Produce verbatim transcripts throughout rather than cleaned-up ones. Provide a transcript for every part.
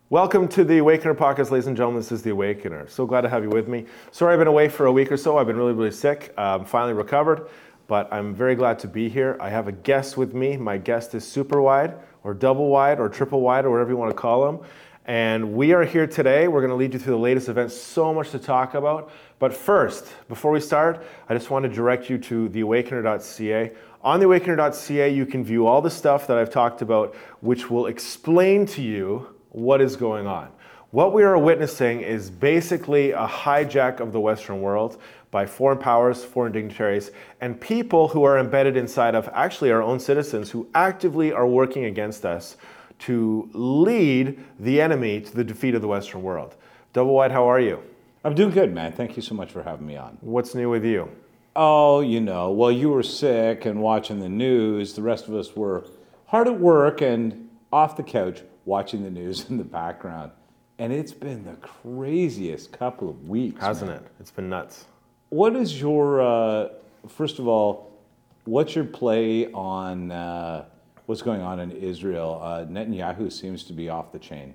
Welcome to the Awakener podcast, ladies and gentlemen. This is the Awakener. So glad to have you with me. Sorry I've been away for a week or so. I've been really, really sick. I'm finally recovered, but I'm very glad to be here. I have a guest with me. My guest is super wide, or double wide, or triple wide, or whatever you want to call him. And we are here today. We're going to lead you through the latest events. So much to talk about. But first, before we start, I just want to direct you to the awakener dot c a. On the awakener dot c a, you can view all the stuff that I've talked about, which will explain to you what is going on. What we are witnessing is basically a hijack of the Western world by foreign powers, foreign dignitaries, and people who are embedded inside of actually our own citizens who actively are working against us to lead the enemy to the defeat of the Western world. Double Wide, how are you? I'm doing good, man. Thank you so much for having me on. What's new with you? Oh, you know, well, you were sick and watching the news. The rest of us were hard at work and off the couch watching the news in the background. And it's been the craziest couple of weeks. Hasn't man. it? It's been nuts. What is your, uh, first of all, what's your play on uh, what's going on in Israel? Uh, Netanyahu seems to be off the chain.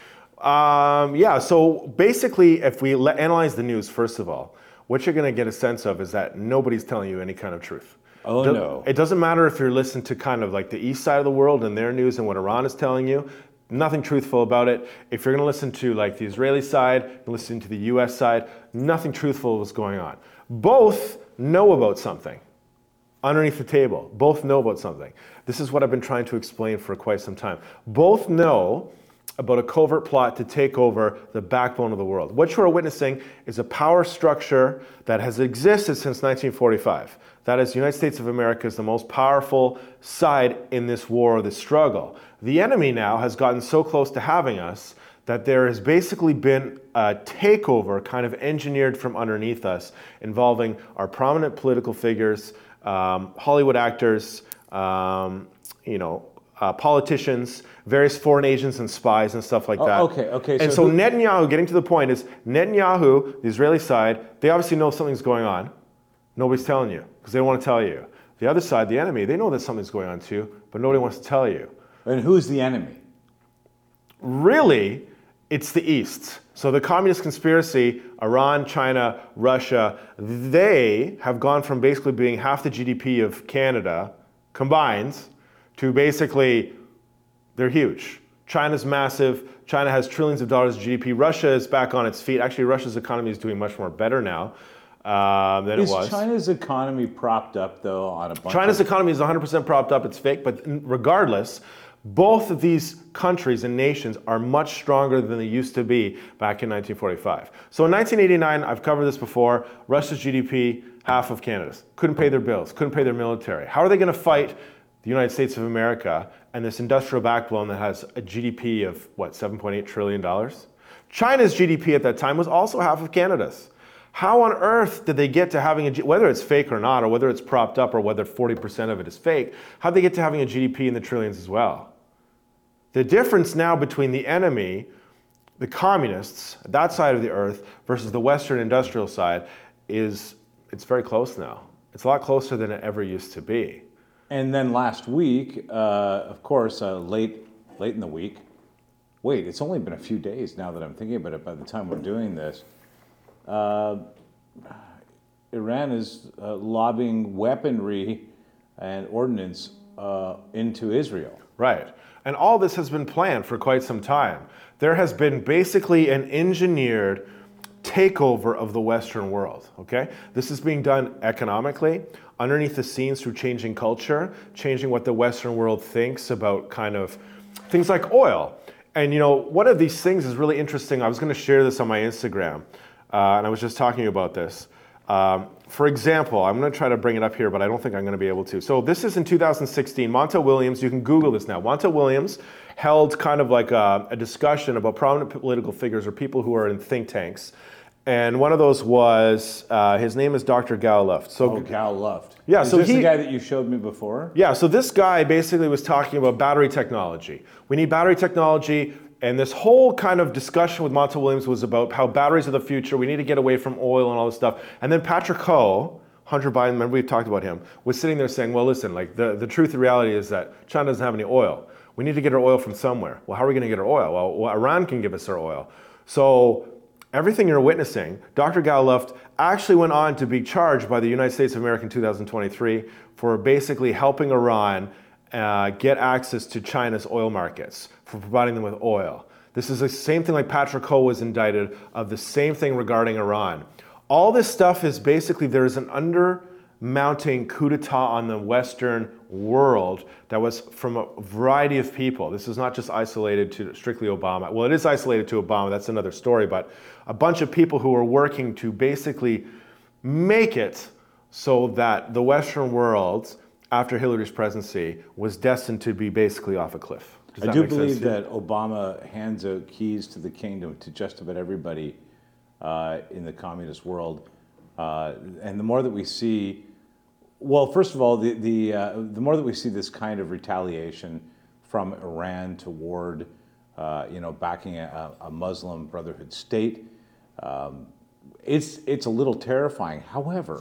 Um, yeah, so basically, if we le- analyze the news, first of all, what you're going to get a sense of is that nobody's telling you any kind of truth. Oh, Do- no. It doesn't matter if you're listening to kind of like the east side of the world and their news and what Iran is telling you. Nothing truthful about it. If you're going to listen to like the Israeli side, listen to the U S side, nothing truthful is going on. Both know about something underneath the table. Both know about something. This is what I've been trying to explain for quite some time. Both know about a covert plot to take over the backbone of the world. What you are witnessing is a power structure that has existed since nineteen forty-five. That is, the United States of America is the most powerful side in this war or this struggle. The enemy now has gotten so close to having us that there has basically been a takeover kind of engineered from underneath us involving our prominent political figures, um, Hollywood actors, um, you know, uh, politicians, various foreign agents and spies and stuff like that. Oh, okay, okay. And so, so who- Netanyahu, getting to the point is, Netanyahu, the Israeli side, they obviously know something's going on. Nobody's telling you because they don't want to tell you. The other side, the enemy, they know that something's going on too, but nobody wants to tell you. And who's the enemy? Really, it's the East. So the communist conspiracy, Iran, China, Russia, they have gone from basically being half the G D P of Canada combined to basically, they're huge. China's massive. China has trillions of dollars of G D P. Russia is back on its feet. Actually, Russia's economy is doing much more better now uh, than Is it was. China's economy propped up, though, on a bunch China's of... economy is one hundred percent propped up. It's fake. But regardless, both of these countries and nations are much stronger than they used to be back in nineteen forty-five. So in nineteen eighty-nine, I've covered this before, Russia's G D P, half of Canada's. Couldn't pay their bills, couldn't pay their military. How are they going to fight the United States of America and this industrial backbone that has a G D P of, what, seven point eight trillion dollars? China's G D P at that time was also half of Canada's. How on earth did they get to having a, G- whether it's fake or not, or whether it's propped up, or whether forty percent of it is fake, how'd they get to having a G D P in the trillions as well? The difference now between the enemy, the communists, that side of the earth, versus the Western industrial side is, it's very close now. It's a lot closer than it ever used to be. And then last week, uh, of course, uh, late late in the week, wait, it's only been a few days now that I'm thinking about it by the time we're doing this, uh, Iran is uh, lobbing weaponry and ordnance uh, into Israel. Right. And all this has been planned for quite some time. There has been basically an engineered takeover of the Western world, okay? This is being done economically, underneath the scenes through changing culture, changing what the Western world thinks about kind of things like oil. And you know, one of these things is really interesting. I was gonna share this on my Instagram, uh, and I was just talking about this. Um, for example, I'm going to try to bring it up here, but I don't think I'm going to be able to. So this is in two thousand sixteen. Montel Williams, you can Google this now. Montel Williams held kind of like a, a discussion about prominent political figures or people who are in think tanks. And one of those was, uh, his name is Doctor Gal Luft. So, Oh, Gal Luft. Yeah, Is so this he- the guy that you showed me before? Yeah, so this guy basically was talking about battery technology. We need battery technology, and this whole kind of discussion with Montel Williams was about how batteries are the future, we need to get away from oil and all this stuff. And then Patrick Ho, Hunter Biden, remember we've talked about him, was sitting there saying, well, listen, like the, the truth and reality is that China doesn't have any oil. We need to get our oil from somewhere. Well, how are we going to get our oil? Well, well, Iran can give us our oil. So everything you're witnessing, Doctor Gal Luft actually went on to be charged by the United States of America in two thousand twenty-three for basically helping Iran uh, get access to China's oil markets, for providing them with oil. This is the same thing like Patrick Ho was indicted of, the same thing regarding Iran. All this stuff is basically, there is an under-mounting coup d'etat on the Western world that was from a variety of people. This is not just isolated to strictly Obama. Well, it is isolated to Obama, that's another story, but a bunch of people who are working to basically make it so that the Western world, after Hillary's presidency, was destined to be basically off a cliff. Does I that do make sense believe to you? that Obama hands out keys to the kingdom to just about everybody uh, in the communist world. Uh, and the more that we see, well, first of all, the the, uh, the more that we see this kind of retaliation from Iran toward, uh, you know, backing a, a Muslim Brotherhood state, um, it's it's a little terrifying. However,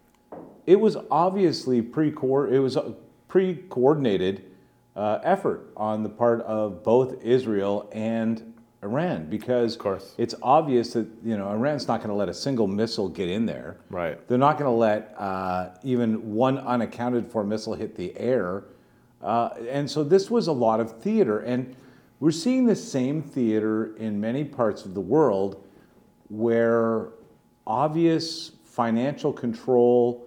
it was obviously pre it was a pre-coordinated uh, effort on the part of both Israel and Iran, because Of course. it's obvious that, you know, Iran's not going to let a single missile get in there. Right. They're not going to let uh, even one unaccounted for missile hit the air. Uh, and so this was a lot of theater. And we're seeing the same theater in many parts of the world where obvious financial control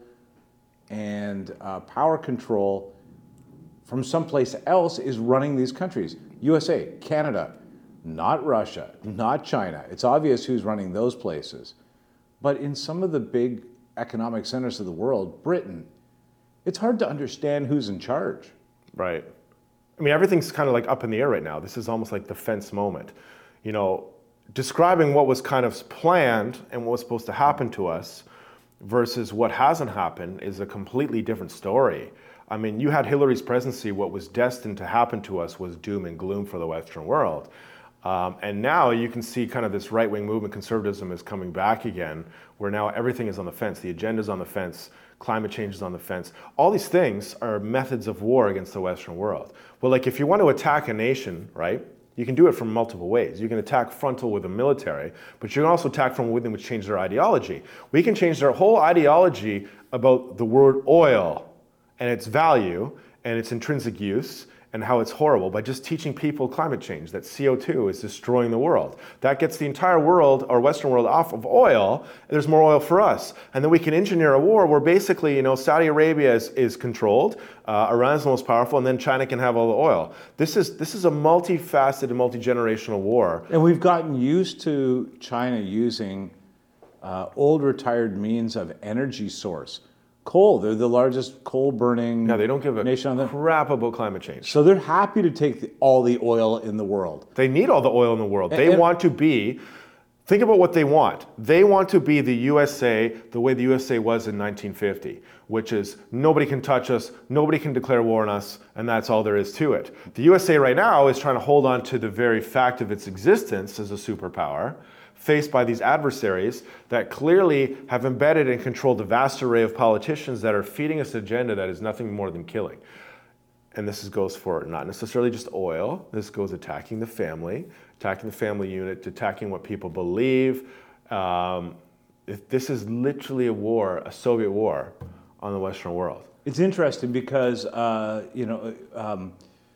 and uh, power control from someplace else is running these countries. U S A, Canada, not Russia, not China. It's obvious who's running those places. But in some of the big economic centers of the world, Britain, it's hard to understand who's in charge. Right. I mean, everything's kind of like up in the air right now. This is almost like the fence moment. You know, describing what was kind of planned and what was supposed to happen to us versus what hasn't happened is a completely different story. I mean, you had Hillary's presidency, what was destined to happen to us was doom and gloom for the Western world. Um, and now you can see kind of this right-wing movement, conservatism is coming back again, where now everything is on the fence. The agenda's on the fence, climate change is on the fence. All these things are methods of war against the Western world. Well, like if you want to attack a nation, right, you can do it from multiple ways. You can attack frontal with the military, but you can also attack from within, which change their ideology. We can change their whole ideology about the word oil and its value and its intrinsic use and how it's horrible by just teaching people climate change, that C O two is destroying the world. That gets the entire world, or Western world, off of oil, and there's more oil for us. And then we can engineer a war where basically, you know, Saudi Arabia is, is controlled, uh, Iran is the most powerful, and then China can have all the oil. This is, this is a multifaceted, multi-generational war. And we've gotten used to China using uh, old retired means of energy source. Coal, they're the largest coal burning Yeah, they don't give a nation on the crap about climate change. So they're happy to take the, all the oil in the world. They need all the oil in the world. They And- want to be, think about what they want. They want to be the U S A the way the U S A was in nineteen fifty, which is nobody can touch us, nobody can declare war on us, and that's all there is to it. The U S A right now is trying to hold on to the very fact of its existence as a superpower, faced by these adversaries that clearly have embedded and controlled a vast array of politicians that are feeding us an agenda that is nothing more than killing. And this is, goes for not necessarily just oil, this goes attacking the family, attacking the family unit, attacking what people believe. Um, if this is literally a war, a Soviet war on the Western world. It's interesting because, uh, you know, um,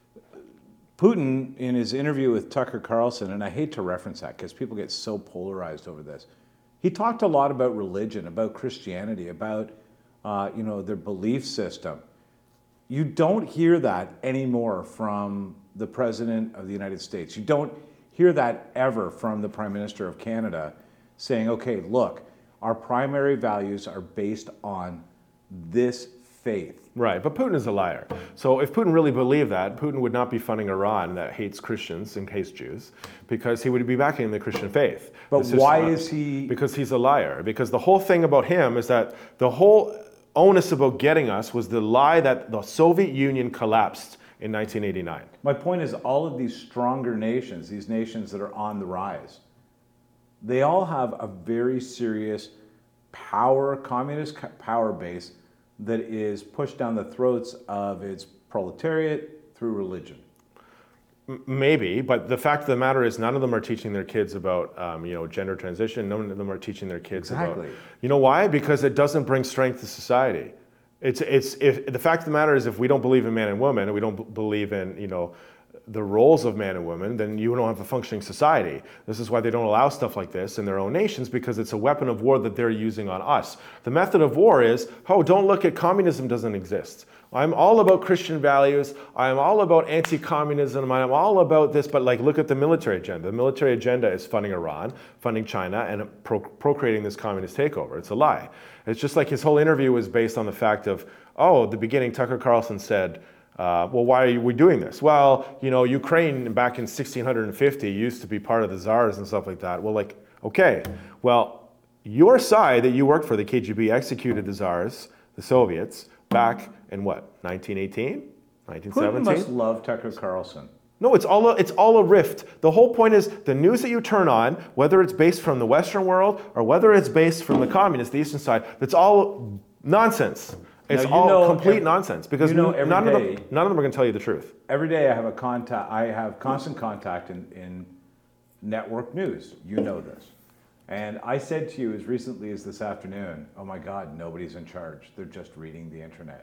Putin, in his interview with Tucker Carlson, and I hate to reference that because people get so polarized over this, he talked a lot about religion, about Christianity, about, uh, you know, their belief system. You don't hear that anymore from the President of the United States. You don't hear that ever from the Prime Minister of Canada saying, okay, look, our primary values are based on this faith. Right, but Putin is a liar. So if Putin really believed that, Putin would not be funding Iran that hates Christians and hates Jews, because he would be backing the Christian faith. But This why not- is he... Because he's a liar. Because the whole thing about him is that the whole onus about getting us was the lie that the Soviet Union collapsed in nineteen eighty-nine. My point is all of these stronger nations, these nations that are on the rise, they all have a very serious power, communist co- power base that is pushed down the throats of its proletariat through religion. Maybe, but the fact of the matter is, none of them are teaching their kids about, um, you know, gender transition. None of them are teaching their kids Exactly. about, you know, why? Because it doesn't bring strength to society. It's, it's, if the fact of the matter is, if we don't believe in man and woman, and we don't b- believe in, you know, the roles of man and woman, then you don't have a functioning society. This is why they don't allow stuff like this in their own nations, because it's a weapon of war that they're using on us. The method of war is, oh, don't look at communism doesn't exist. I'm all about Christian values. I'm all about anti-communism. I'm all about this, but like, look at the military agenda. The military agenda is funding Iran, funding China, and pro- procreating this communist takeover. It's a lie. It's just like his whole interview was based on the fact of, oh, at the beginning, Tucker Carlson said, Uh, well, why are we doing this? Well, you know, Ukraine back in sixteen fifty used to be part of the czars and stuff like that. Well, like, okay, well, your side that you worked for, the K G B, executed the czars, the Soviets, back in what, nineteen eighteen, nineteen seventeen? Putin must love Tucker Carlson. No, it's all a, it's all a rift. The whole point is the news that you turn on, whether it's based from the Western world or whether it's based from the communist, the Eastern side, that's all nonsense. It's Now, you all know complete every- nonsense because you know n- every none of day- them none of them are going to tell you the truth. Every day I have a contact. I have constant contact in, in network news. You know this, and I said to you as recently as this afternoon, "Oh my God, nobody's in charge. They're just reading the internet."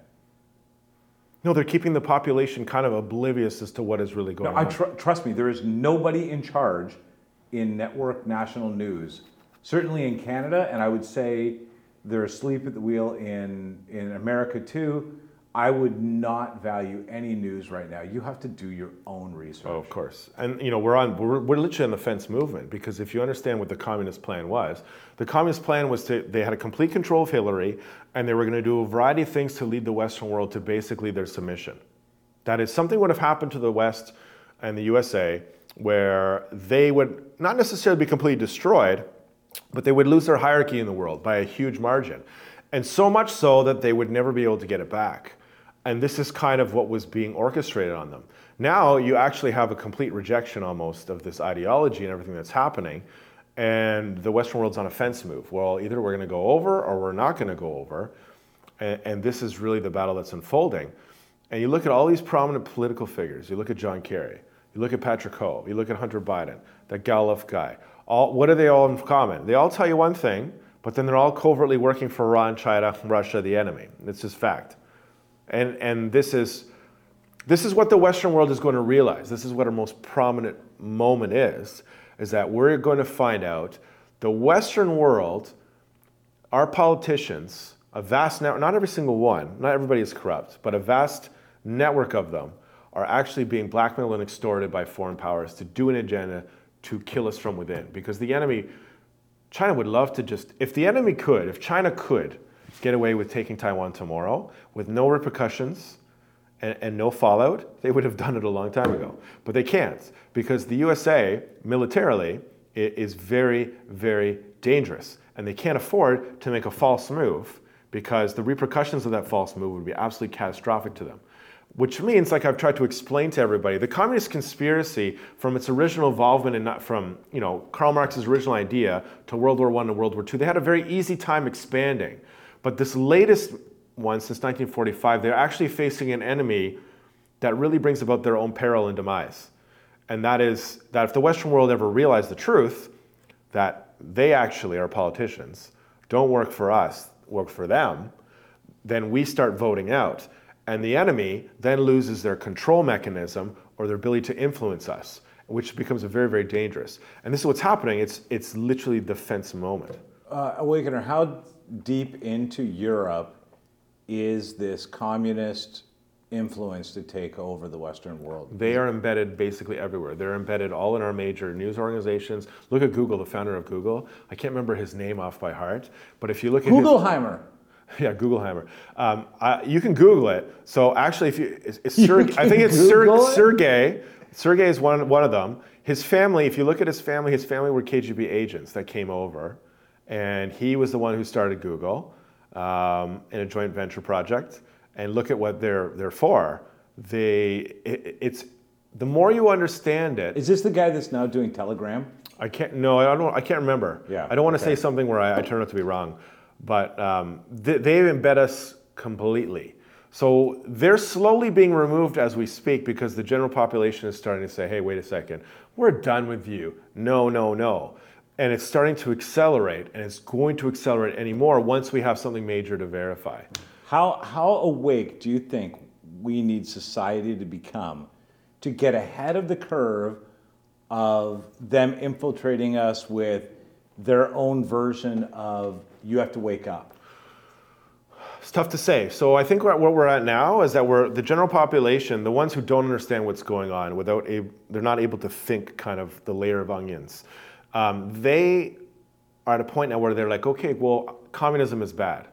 No, they're keeping the population kind of oblivious as to what is really going No, I on. tr- trust me. There is nobody in charge in network national news. Certainly in Canada, and I would say they're asleep at the wheel in in America too. I would not value any news right now. You have to do your own research. Oh, of course. And you know, we're on we're, we're literally on the fence movement, because if you understand what the communist plan was, the communist plan was to they had a complete control of Hillary, and they were going to do a variety of things to lead the Western world to basically their submission. That is, something would have happened to the West and the U S A where they would not necessarily be completely destroyed, but they would lose their hierarchy in the world by a huge margin. And so much so that they would never be able to get it back. And this is kind of what was being orchestrated on them. Now you actually have a complete rejection almost of this ideology and everything that's happening. And the Western world's on a fence move. Well, either we're going to go over or we're not going to go over. And, and this is really the battle that's unfolding. And you look at all these prominent political figures. You look at John Kerry. You look at Patrick Ho. You look at Hunter Biden, that Gallup guy. All, what do they all in common? They all tell you one thing, but then they're all covertly working for Iran, China, Russia, the enemy. It's just fact. And, and this is, this is what the Western world is going to realize. This is what our most prominent moment is, is that we're going to find out the Western world, our politicians, a vast network, not every single one, not everybody is corrupt, but a vast network of them are actually being blackmailed and extorted by foreign powers to do an agenda to kill us from within. Because the enemy, China would love to just, if the enemy could, if China could get away with taking Taiwan tomorrow with no repercussions and, and no fallout, they would have done it a long time ago. But they can't, because the U S A militarily is very, very dangerous. And they can't afford to make a false move, because the repercussions of that false move would be absolutely catastrophic to them. Which means, like I've tried to explain to everybody, the communist conspiracy, from its original involvement in, not from, you know, Karl Marx's original idea to World War One and World War Two, they had a very easy time expanding. But this latest one, since nineteen forty-five, they're actually facing an enemy that really brings about their own peril and demise. And that is that if the Western world ever realized the truth, that they actually are politicians, don't work for us, work for them, then we start voting out. And the enemy then loses their control mechanism or their ability to influence us, which becomes a very, very dangerous. And this is what's happening. It's, it's literally the fence moment. Uh, Awakener, how deep into Europe is this communist influence to take over the Western world? They are embedded basically everywhere. They're embedded all in our major news organizations. Look at Google, the founder of Google. I can't remember his name off by heart, but if you look at his... Googleheimer. Yeah, Googleheimer. Um, uh, you can Google it. So actually, if you, it's, it's Ser- You I think it's can Ser- Google it? Sergey. Sergey is one one of them. His family. If you look at his family, his family were K G B agents that came over, and he was the one who started Google um, in a joint venture project. And look at what they're they're for. They it, it's the more you understand it. Is this the guy that's now doing Telegram? I can't. No, I don't. I can't remember. Yeah, I don't want to okay. say something where I, I turn out to be wrong, but um, they, they embed us completely. So they're slowly being removed as we speak because the general population is starting to say, hey, wait a second, we're done with you. No, no, no. And it's starting to accelerate, and it's going to accelerate anymore once we have something major to verify. How, how awake do you think we need society to become to get ahead of the curve of them infiltrating us with their own version of you have to wake up? It's tough to say. So I think what we're at now is that we're the general population, the ones who don't understand what's going on, without a, they're not able to think kind of the layer of onions. Um, they are at a point now where they're like, okay, well, communism is bad.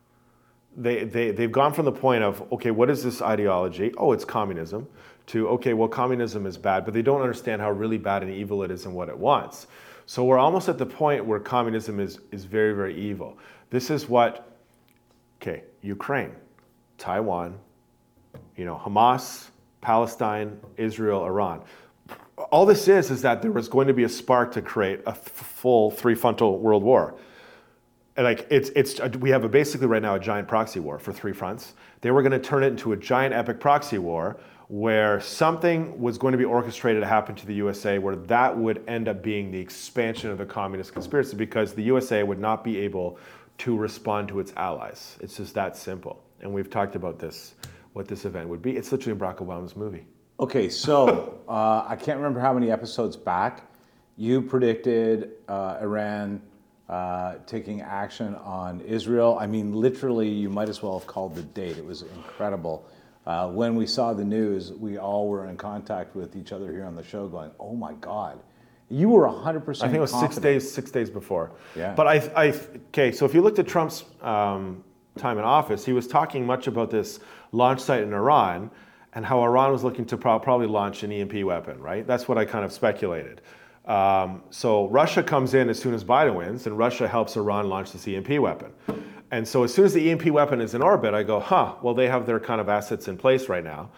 They, they, they've gone from the point of, okay, what is this ideology? Oh, it's communism. To, okay, well, communism is bad, but they don't understand how really bad and evil it is and what it wants. So we're almost at the point where communism is, is very, very evil. This is what, okay, Ukraine, Taiwan, you know, Hamas, Palestine, Israel, Iran. All this is, is that there was going to be a spark to create a full three-frontal world war. And like it's, it's, we have a, basically right now a giant proxy war for three fronts. They were going to turn it into a giant epic proxy war where something was going to be orchestrated to happen to the U S A where that would end up being the expansion of the communist conspiracy because the U S A would not be able to respond to its allies. It's just that simple. And we've talked about this, what this event would be. It's literally Barack Obama's movie. Okay, so uh, I can't remember how many episodes back you predicted uh, Iran uh, taking action on Israel. I mean, literally, you might as well have called the date. It was incredible. Uh, when we saw the news, we all were in contact with each other here on the show going, oh my God. You were one hundred percent I think it was confident. six days, six days before. Yeah. But I, I, okay, so if you looked at Trump's um, time in office, he was talking much about this launch site in Iran and how Iran was looking to pro- probably launch an E M P weapon, right? That's what I kind of speculated. Um, so Russia comes in as soon as Biden wins, and Russia helps Iran launch this E M P weapon. And so as soon as the E M P weapon is in orbit, I go, huh, well, they have their kind of assets in place right now.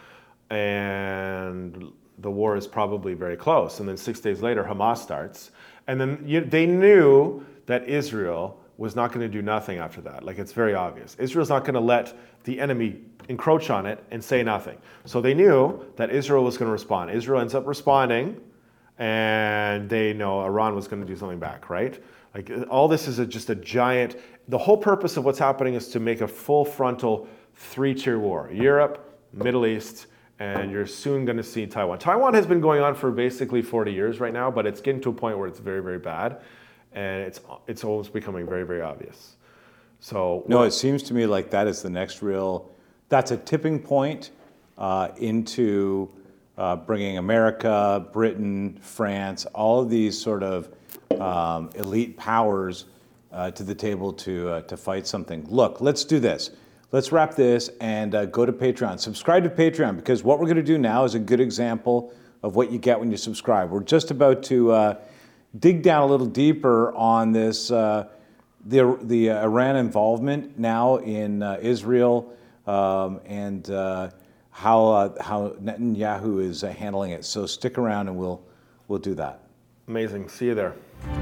And the war is probably very close. And then six days later, Hamas starts. And then you, they knew that Israel was not going to do nothing after that. Like, it's very obvious. Israel's not going to let the enemy encroach on it and say nothing. So they knew that Israel was going to respond. Israel ends up responding, and they know Iran was going to do something back, right? Like, all this is a, just a giant, the whole purpose of what's happening is to make a full frontal three-tier war. Europe, Middle East, and you're soon going to see Taiwan. Taiwan has been going on for basically forty years right now, but it's getting to a point where it's very, very bad, and it's it's almost becoming very, very obvious. So no, it seems to me like that is the next real, that's a tipping point uh, into uh, bringing America, Britain, France, all of these sort of um, elite powers uh, to the table to uh, to fight something. Look, let's do this. Let's wrap this and uh, go to Patreon. Subscribe to Patreon, because what we're going to do now is a good example of what you get when you subscribe. We're just about to uh, dig down a little deeper on this, uh, the, the Iran involvement now in uh, Israel um, and uh, how, uh, how Netanyahu is uh, handling it. So stick around and we'll, we'll do that. amazing. See you there.